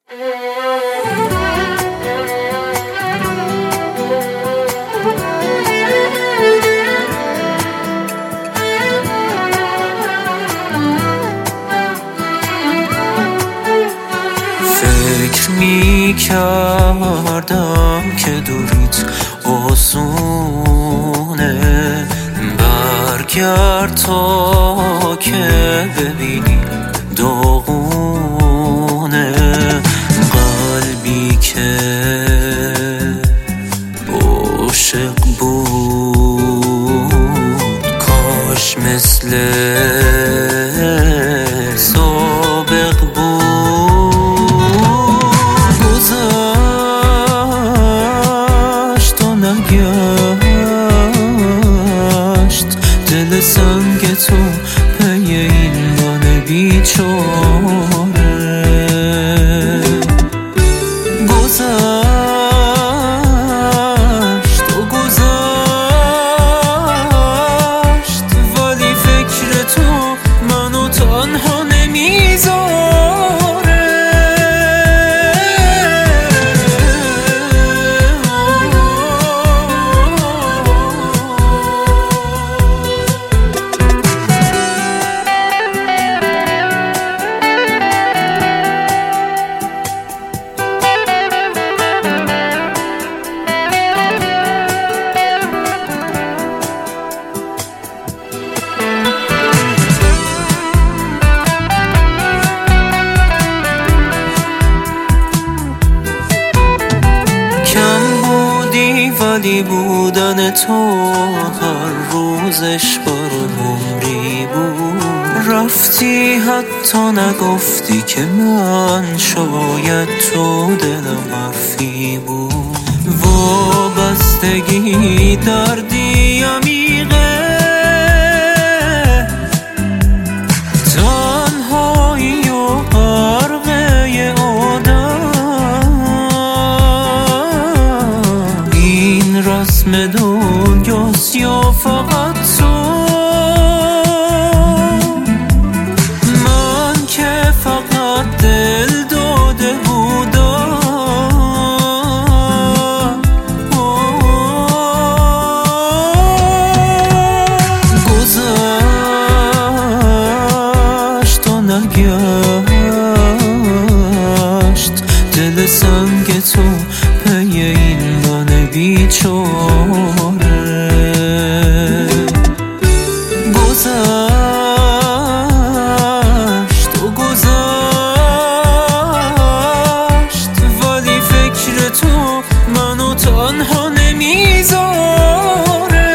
فکر می‌کردم که دوریت آسونه، برگرد تا که ببینی داغونه. قلبی که عاشق بود کاش مثل سابق بود. گذشت و نگشت دل سنگ تو پی این من بیچاره. گذشت و گذشت ولی فکر تو منو تنها نمیذاره. ولی بودن تو هر روزش برام عمری بود. رفتی حتی نگفتی که من شاید تو دلم حرفی بود. وابستگی دردی عمیقه، تنهایی و غرقه آدم. رسم دنیاست یا فقط تو؟ من که فقط دل داده بودم. گذشت و نگشت دل سنگ تو پی این من بیچاره. گذشت و گذشت ولی فکر تو منو تنها نمیذاره.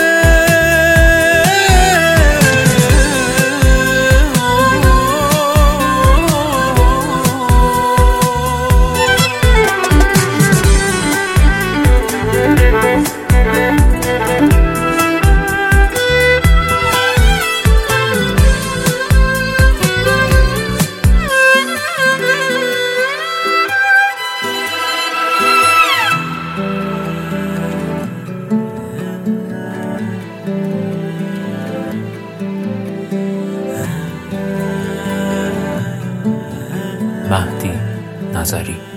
مهدی نظری.